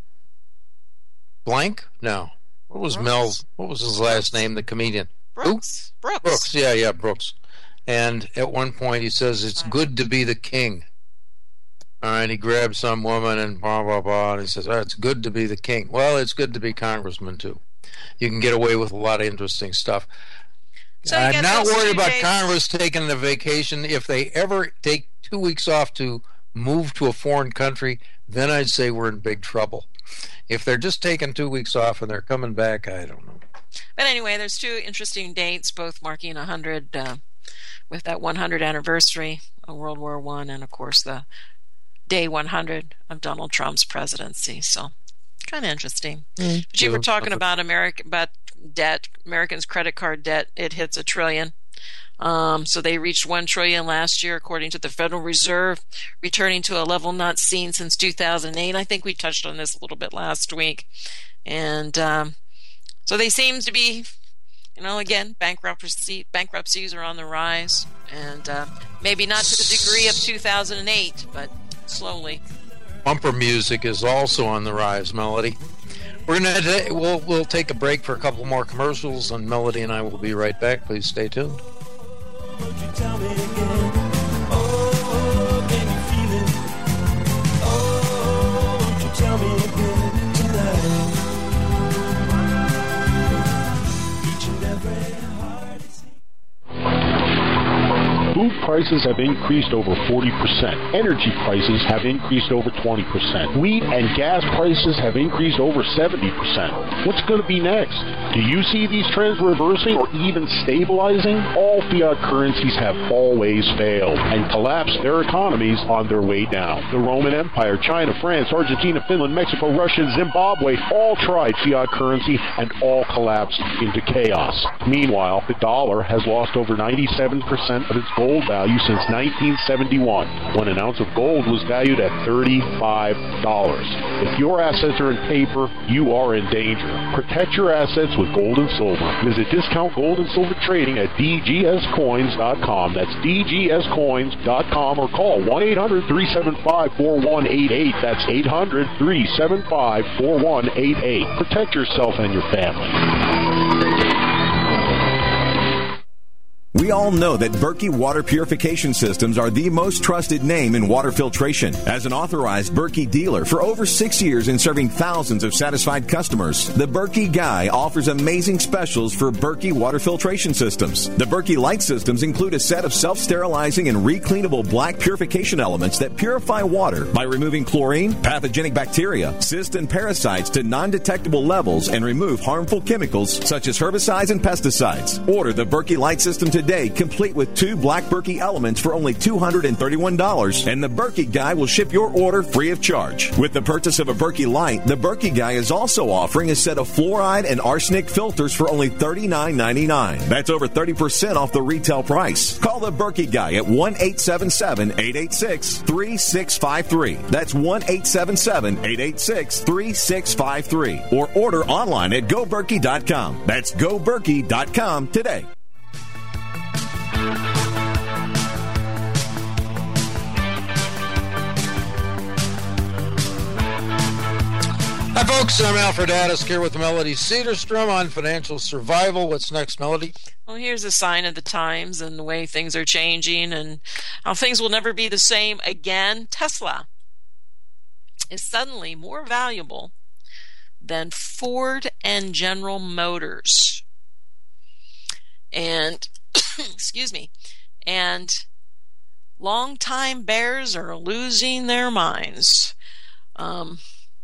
B: Blanc? No. What was
A: Brooks.
B: Mel? What was his last name? The comedian.
A: Brooks.
B: Who?
A: Brooks.
B: Brooks. Yeah, yeah, Brooks. And at one point he says, "It's good to be the king." All right, he grabs some woman and blah blah blah, and he says, "Oh, it's good to be the king." Well, it's good to be congressman too. You can get away with a lot of interesting stuff.
A: So
B: I'm not worried about
A: days.
B: Congress taking a vacation. If they ever take two weeks off to move to a foreign country, then I'd say we're in big trouble. If they're just taking two weeks off and they're coming back, I don't know.
A: But anyway, there's two interesting dates, both marking one hundred, uh, with that one hundredth anniversary of World War One, and of course the day one hundred of Donald Trump's presidency. So, kind of interesting. Mm-hmm. But you were talking about America, about debt, Americans' credit card debt. It hits a trillion. Um, so they reached one trillion last year, according to the Federal Reserve, returning to a level not seen since two thousand eight. I think we touched on this a little bit last week. And um, so they seem to be, you know, again, bankruptcy, bankruptcies are on the rise. And uh, maybe not to the degree of two thousand eight, but slowly.
B: Bumper music is also on the rise, Melody. We're gonna we'll we'll take a break for a couple more commercials, and Melody and I will be right back. Please stay tuned.
E: Won't you tell me again? Oh, can you feel it? Oh, won't you tell me again tonight? Each and every heart is...
F: Food prices have increased over forty percent. Energy prices have increased over twenty percent. Wheat and gas prices have increased over seventy percent. What's going to be next? Do you see these trends reversing or even stabilizing? All fiat currencies have always failed and collapsed their economies on their way down. The Roman Empire, China, France, Argentina, Finland, Mexico, Russia, Zimbabwe all tried fiat currency and all collapsed into chaos. Meanwhile, the dollar has lost over ninety-seven percent of its gold value since nineteen seventy-one, when an ounce of gold was valued at thirty-five dollars. If your assets are in paper, you are in danger. Protect your assets with gold and silver. Visit Discount Gold and Silver Trading at d g s coins dot com. That's d g s coins dot com, or call one eight hundred, three seven five, four one eight eight. That's eight hundred, three seven five, four one eight eight. Protect yourself and your family.
G: We all know that Berkey Water Purification Systems are the most trusted name in water filtration. As an authorized Berkey dealer for over six years and serving thousands of satisfied customers, the Berkey Guy offers amazing specials for Berkey Water Filtration Systems. The Berkey Light Systems include a set of self-sterilizing and recleanable black purification elements that purify water by removing chlorine, pathogenic bacteria, cysts, and parasites to non-detectable levels and remove harmful chemicals such as herbicides and pesticides. Order the Berkey Light System today. Today, complete with two black Berkey elements for only two hundred thirty-one dollars, and the Berkey Guy will ship your order free of charge. With the purchase of a Berkey Light, the Berkey Guy is also offering a set of fluoride and arsenic filters for only thirty-nine ninety-nine. That's over thirty percent off the retail price. Call the Berkey Guy at one eight seven seven, eight eight six, three six five three. That's one eight seven seven, eight eight six, three six five three. Or order online at go berkey dot com. That's go berkey dot com today.
B: Hi, folks. I'm Alfred Addis here with Melody Cedarstrom on Financial Survival. What's next, Melody?
A: Well, here's a sign of the times and the way things are changing and how things will never be the same again. Tesla is suddenly more valuable than Ford and General Motors. And, excuse me, and longtime bears are losing their minds. Um,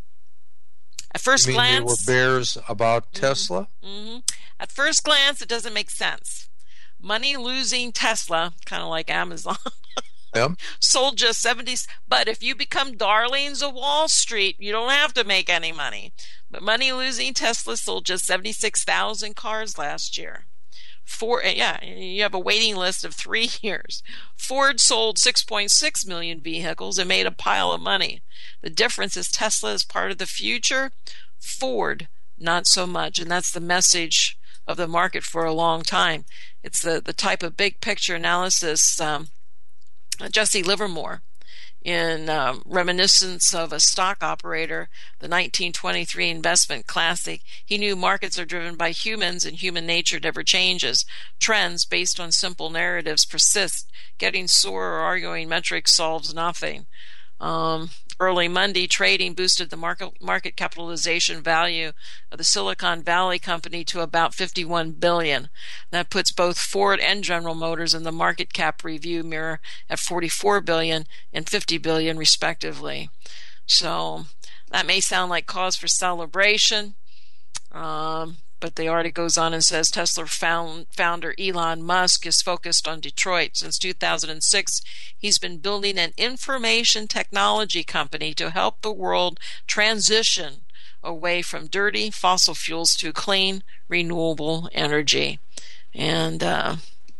A: at first
B: you mean
A: glance,
B: they were bears about mm-hmm, Tesla?
A: Mm-hmm. At first glance, it doesn't make sense. Money-losing Tesla, kind of like Amazon,
B: yep.
A: sold just seventy. But if you become darlings of Wall Street, you don't have to make any money. But money-losing Tesla sold just seventy-six thousand cars last year. Ford, yeah, you have a waiting list of three years. Ford sold six point six million vehicles and made a pile of money. The difference is Tesla is part of the future, Ford not so much, and that's the message of the market for a long time. It's the, the type of big picture analysis. Um, Jesse Livermore, in um, reminiscence of a stock operator, the nineteen twenty-three investment classic, he knew markets are driven by humans and human nature never changes. Trends based on simple narratives persist. Getting sore or arguing metrics solves nothing. Um, early Monday trading boosted the market, market capitalization value of the Silicon Valley company to about fifty-one billion dollars. That puts both Ford and General Motors in the market cap review mirror at forty-four billion dollars and fifty billion dollars respectively. So that may sound like cause for celebration, um, but the article goes on and says Tesla found, founder Elon Musk is focused on Detroit. Since two thousand six, he's been building an information technology company to help the world transition away from dirty fossil fuels to clean, renewable energy. And uh,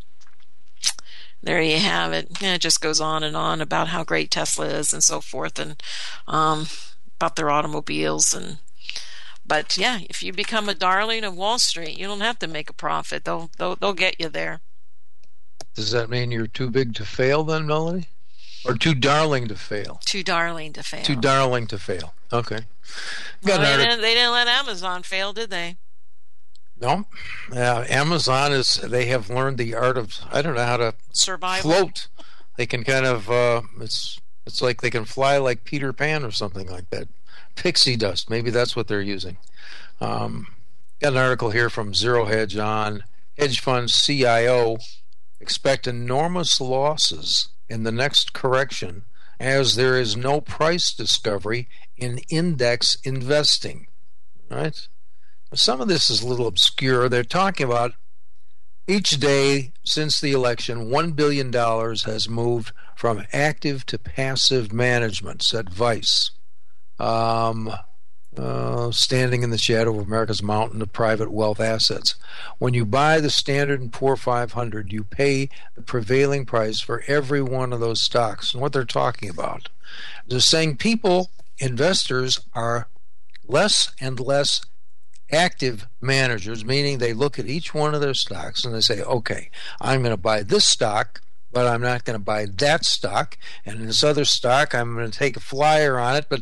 A: there you have it. And it just goes on and on about how great Tesla is and so forth, and um, about their automobiles. And But yeah, if you become a darling of Wall Street, you don't have to make a profit. They'll they'll, they'll get you there.
B: Does that mean you're too big to fail then, Melody? Or too darling to fail?
A: Too darling to fail.
B: Too darling to fail. Okay.
A: Well, they, didn't, they didn't let Amazon fail, did they?
B: No. Uh, Amazon is, they have learned the art of, I don't know how to
A: Survival.
B: float. They can kind of, uh, it's it's like they can fly like Peter Pan or something like that. Pixie dust, maybe that's what they're using. Um, got an article here from Zero Hedge on hedge fund C I O expect enormous losses in the next correction as there is no price discovery in index investing. Right? Some of this is a little obscure. They're talking about each day since the election, one billion dollars has moved from active to passive management, said Vice. Um, uh, standing in the shadow of America's mountain of private wealth assets. When you buy the Standard and Poor five hundred, you pay the prevailing price for every one of those stocks. And what they're talking about, they're saying people, investors, are less and less active managers, meaning they look at each one of their stocks and they say, okay, I'm going to buy this stock, but I'm not going to buy that stock, and this other stock, I'm going to take a flyer on it. But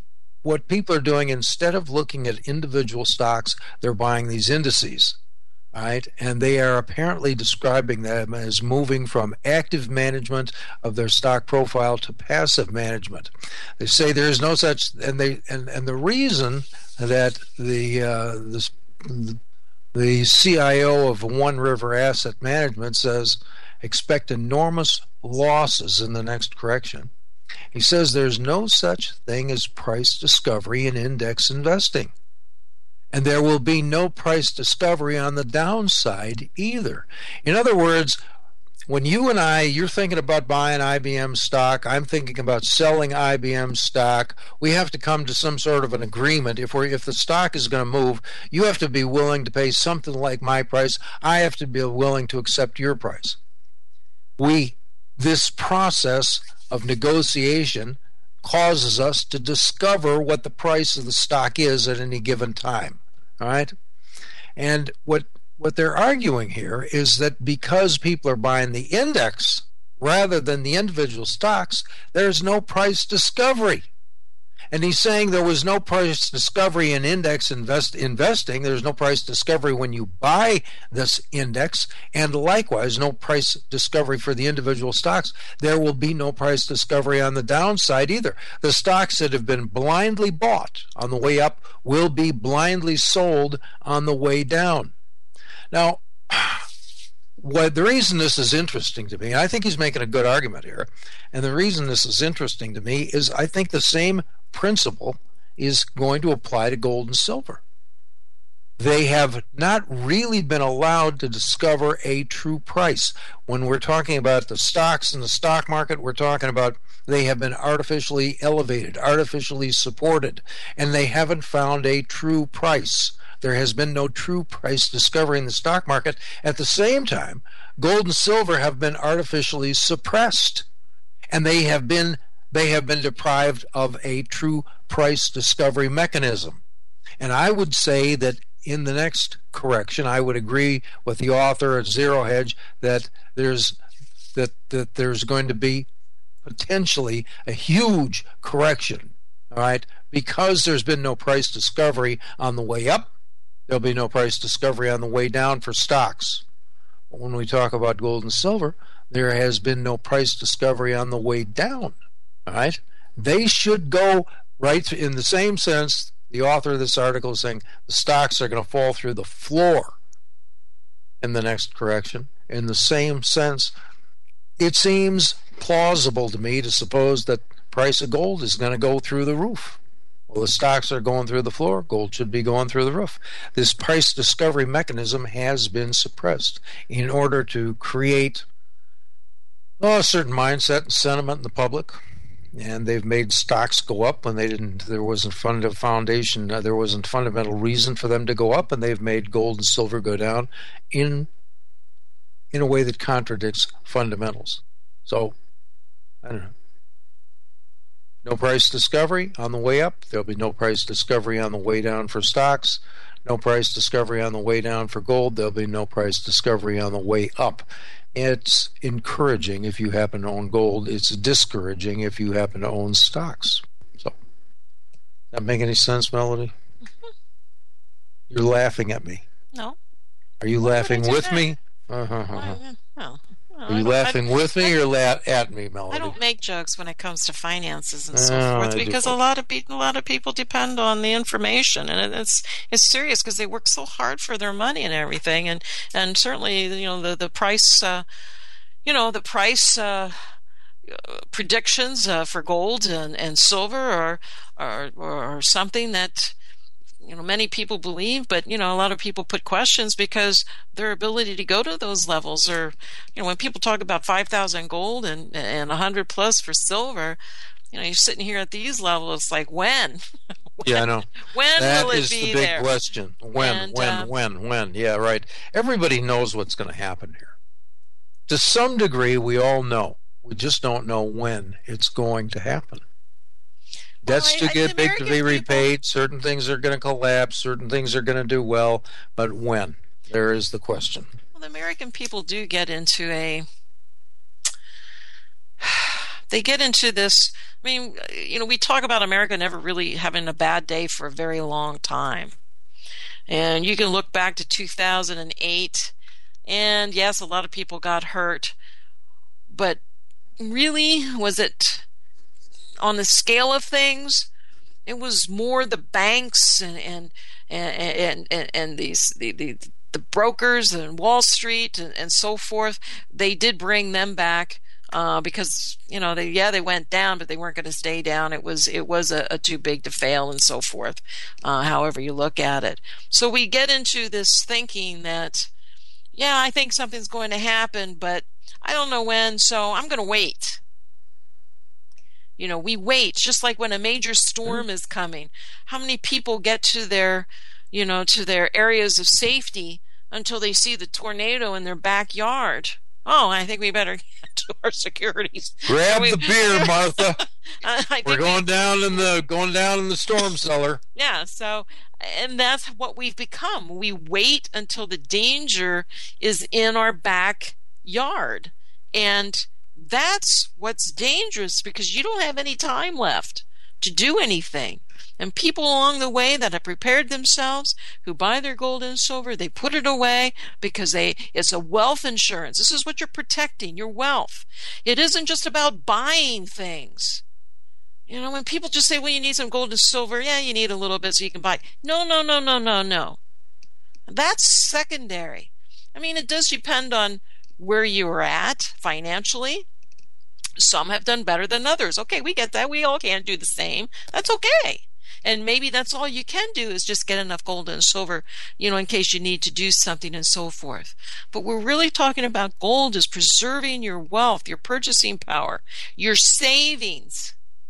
B: what people are doing, instead of looking at individual stocks, they're buying these indices. right? And they are apparently describing them as moving from active management of their stock profile to passive management. They say there is no such, and they and, and the reason that the uh, this, the C I O of One River Asset Management says expect enormous losses in the next correction. He says there's no such thing as price discovery in index investing. And there will be no price discovery on the downside either. In other words, when you and I, you're thinking about buying I B M stock, I'm thinking about selling I B M stock, we have to come to some sort of an agreement. If we're if the stock is going to move, you have to be willing to pay something like my price. I have to be willing to accept your price. We, this process of negotiation causes us to discover what the price of the stock is at any given time. All right? And what what they're arguing here is that because people are buying the index rather than the individual stocks, there's no price discovery. And he's saying there was no price discovery in index invest, investing. There's no price discovery when you buy this index, and likewise, no price discovery for the individual stocks. There will be no price discovery on the downside either. The stocks that have been blindly bought on the way up will be blindly sold on the way down. Now, what the reason this is interesting to me, I think he's making a good argument here, and the reason this is interesting to me is I think the same principle is going to apply to gold and silver. They have not really been allowed to discover a true price. When we're talking about the stocks in the stock market, we're talking about they have been artificially elevated, artificially supported, and they haven't found a true price. There has been no true price discovery in the stock market. At the same time, gold and silver have been artificially suppressed, and they have been they have been deprived of a true price discovery mechanism. And I would say that in the next correction, I would agree with the author at Zero Hedge that there's that that there's going to be potentially a huge correction. All right, because there's been no price discovery on the way up, there'll be no price discovery on the way down for stocks. But when we talk about gold and silver, there has been no price discovery on the way down. All right? They should go right in the same sense. The author of this article is saying the stocks are going to fall through the floor in the next correction. In the same sense, it seems plausible to me to suppose that the price of gold is going to go through the roof. Well, the stocks are going through the floor. Gold should be going through the roof. This price discovery mechanism has been suppressed in order to create oh, a certain mindset and sentiment in the public. And they've made stocks go up when they didn't. There wasn't fundamental foundation. Uh, there wasn't fundamental reason for them to go up, and they've made gold and silver go down in in a way that contradicts fundamentals. So, I don't know. No price discovery on the way up. There'll be no price discovery on the way down for stocks. No price discovery on the way down for gold. There'll be no price discovery on the way up. It's encouraging if you happen to own gold. It's discouraging if you happen to own stocks. So, that make any sense, Melody? Mm-hmm. You're laughing at me.
A: No.
B: Are you
A: What
B: laughing
A: did I
B: with
A: say?
B: me? Uh-huh.
A: Well, no. No,
B: Are you
A: I don't-
B: laughing
A: I-
B: with me
A: I-
B: or la- at me, Melody?
A: I don't make jokes when it comes to finances and so
B: Oh,
A: forth
B: I do.
A: because a lot of people, a lot of people depend on the information, and it's it's serious because they work so hard for their money and everything, and and certainly you know the the price, uh, you know the price uh, predictions uh, for gold and, and silver are are are something that you know many people believe, but you know a lot of people put questions because their ability to go to those levels are, you know when people talk about five thousand gold and and one hundred plus for silver, you know you're sitting here at these levels, it's like when
B: Yeah, I know.
A: when
B: That
A: will it
B: is
A: be
B: the big
A: there?
B: question. When,
A: And,
B: when,
A: uh,
B: when, when. Yeah, right. Everybody knows what's going to happen here. To some degree, we all know. We just don't know when it's going to happen. Debts
A: Well, I-
B: to
A: I-
B: get
A: the
B: big to be
A: American people-
B: repaid. Certain things are going to collapse. Certain things are going to do well. But when? There is the question.
A: Well, the American people do get into a. They get into this. I mean, you know, we talk about America never really having a bad day for a very long time. And you can look back to two thousand eight, and yes, a lot of people got hurt, but really, was it on the scale of things? It was more the banks and and and and, and these the, the the brokers and Wall Street and, and so forth. They did bring them back uh, because you know they yeah they went down, but they weren't going to stay down. It was it was a, a too big to fail and so forth. Uh, however you look at it, so we get into this thinking that yeah I think something's going to happen, but I don't know when, so I'm going to wait. You know, we wait, just like when a major storm is coming. How many people get to their, you know, to their areas of safety until they see the tornado in their backyard? Oh, I think we better get to our securities.
B: Grab
A: we,
B: the beer, Martha.
A: I
B: We're going
A: we,
B: down in the going down in the storm cellar.
A: Yeah, so and that's what we've become. We wait until the danger is in our backyard. And that's what's dangerous, because you don't have any time left to do anything. And people along the way that have prepared themselves, who buy their gold and silver, they put it away because they it's a wealth insurance. This is what you're protecting, your wealth. It isn't just about buying things. You know, when people just say, well, you need some gold and silver, yeah, you need a little bit so you can buy. No, no, no, no, no, no. That's secondary. I mean, it does depend on where you're at financially. Some have done better than others. Okay, we get that. We all can't do the same. That's okay. And maybe that's all you can do is just get enough gold and silver, you know, in case you need to do something and so forth. But we're really talking about gold is preserving your wealth, your purchasing power, your savings.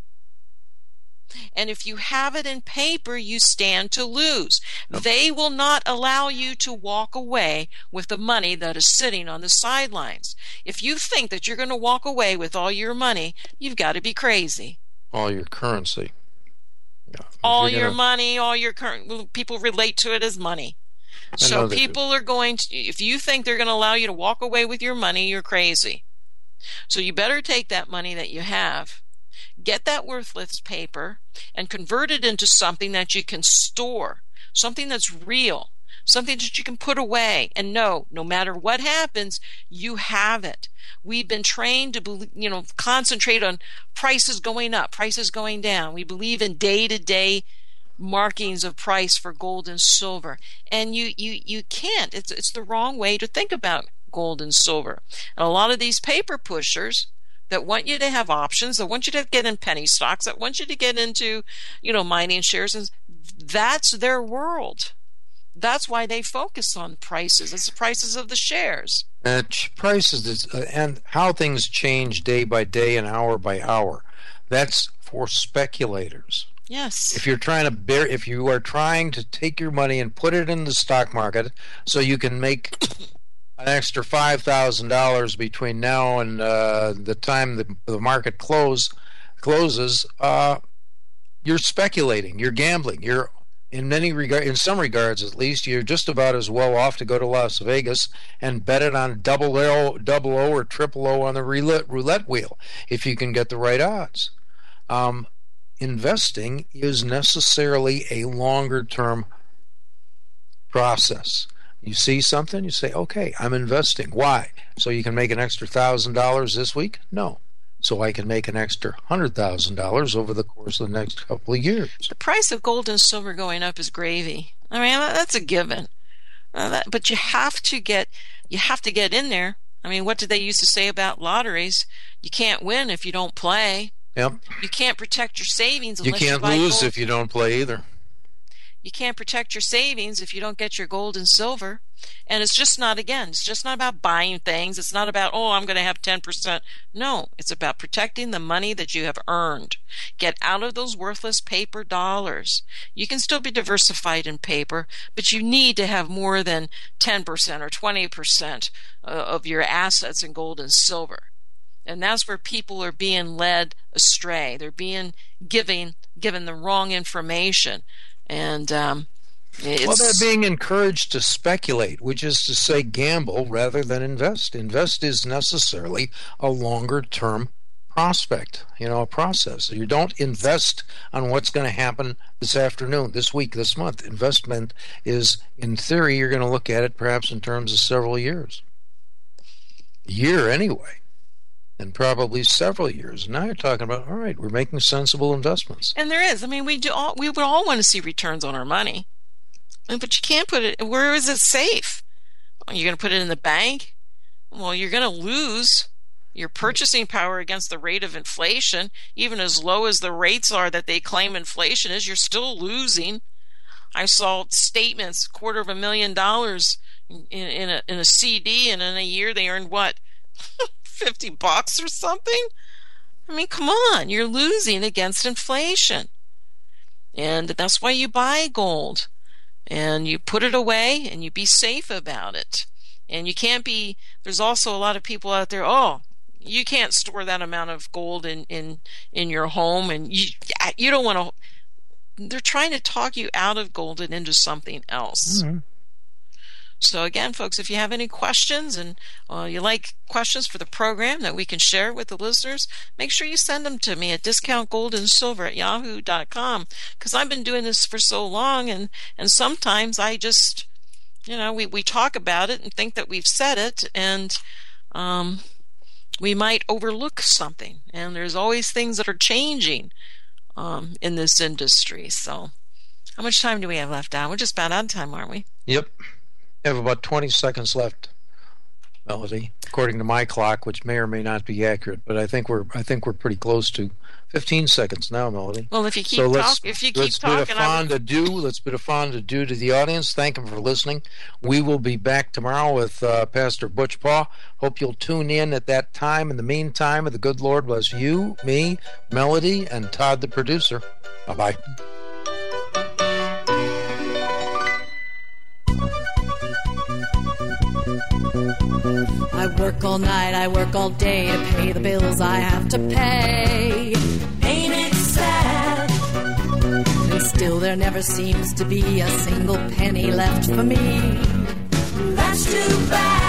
A: And if you have it in paper, you stand to lose. They will not allow you to walk away with the money that is sitting on the sidelines. If you think that you're going to walk away with all your money, you've got to be crazy.
B: All your currency. Yeah.
A: All
B: your
A: gonna... money, all your current, people relate to it as money. So people are going to, if you think they're going to allow you to walk away with your money, you're crazy. So you better take that money that you have, get that worthless paper, and convert it into something that you can store, something that's real, something that you can put away and know no matter what happens, you have it. We've been trained to believe, you know, concentrate on prices going up, prices going down. We believe in day-to-day markings of price for gold and silver, and you you you can't. It's it's the wrong way to think about gold and silver. And a lot of these paper pushers that want you to have options, that want you to get in penny stocks, that want you to get into, you know, mining shares, and that's their world. That's why they focus on prices. It's the prices of the shares.
B: Uh, prices uh, and how things change day by day and hour by hour. That's for speculators.
A: Yes.
B: If you're trying to bear, if you are trying to take your money and put it in the stock market so you can make an extra five thousand dollars between now and uh, the time the, the market close closes, uh, you're speculating. You're gambling. You're in many regard, in some regards at least, you're just about as well off to go to Las Vegas and bet it on double O, double O or triple O on the roulette, roulette wheel if you can get the right odds. Um, investing is necessarily a longer-term process. You see something, you say, okay, I'm investing. Why? So you can make an extra one thousand dollars this week? No. So I can make an extra one hundred thousand dollars over the course of the next couple of years.
A: The price of gold and silver going up is gravy. I mean, that's a given. Uh, that, but you have to get you have to get in there. I mean, what did they used to say about lotteries? You can't win if you don't play.
B: Yep.
A: You can't protect your savings unless
B: you can't
A: you buy
B: lose
A: gold.
B: If you don't play either.
A: You can't protect your savings if you don't get your gold and silver. And it's just not, again, it's just not about buying things. It's not about, oh, I'm going to have ten percent. No, it's about protecting the money that you have earned. Get out of those worthless paper dollars. You can still be diversified in paper, but you need to have more than ten percent or twenty percent of your assets in gold and silver. And that's where people are being led astray. They're being giving, given the wrong information. And um, it's,
B: well, they're being encouraged to speculate, which is to say gamble rather than invest. Invest is necessarily a longer-term prospect, you know, a process. You don't invest on what's going to happen this afternoon, this week, this month. Investment is, in theory, you're going to look at it perhaps in terms of several years. A year anyway, and probably several years. Now you're talking about, all right, we're making sensible investments.
A: And there is. I mean, we do all, we would all want to see returns on our money. But you can't put it, where is it safe? You're going to put it in the bank? Well, you're going to lose your purchasing power against the rate of inflation. Even as low as the rates are that they claim inflation is, you're still losing. I saw statements, quarter of a million dollars in, in, a, in a C D, and in a year they earned what, fifty bucks or something? I mean, come on, you're losing against inflation. And that's why you buy gold. And you put it away and you be safe about it. And you can't be, there's also a lot of people out there, oh, you can't store that amount of gold in, in, in your home, and you you don't want to, they're trying to talk you out of gold and into something else. Mm-hmm. So again, folks, if you have any questions and uh, you like questions for the program that we can share with the listeners, make sure you send them to me at discount gold and silver at yahoo dot com, because I've been doing this for so long, and, and sometimes I just, you know, we, we talk about it and think that we've said it, and um, we might overlook something. And there's always things that are changing um, in this industry. So how much time do we have left, Al? We're just about out of time, aren't we?
B: Yep. We have about twenty seconds left, Melody, according to my clock, which may or may not be accurate, but I think we're I think we're pretty close to fifteen seconds now, Melody.
A: Well, if you keep
B: so
A: talk, if you keep
B: let's
A: talking,
B: bid a fond adieu. Let's bid a fond adieu to the audience. Thank them for listening. We will be back tomorrow with uh, Pastor Butch Paw. Hope you'll tune in at that time. In the meantime, may the good Lord bless you, me, Melody, and Todd, the producer. Bye bye.
H: I work all night, I work all day to pay the bills I have to pay. Ain't it sad? And still there never seems to be a single penny left for me. That's too bad.